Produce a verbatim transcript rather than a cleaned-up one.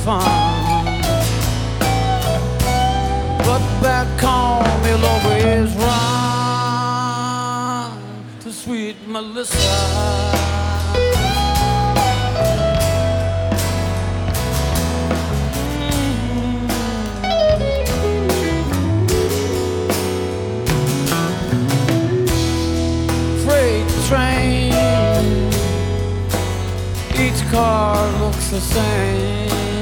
fun. But back home you'll always run to sweet Melissa. Train, each car looks the same.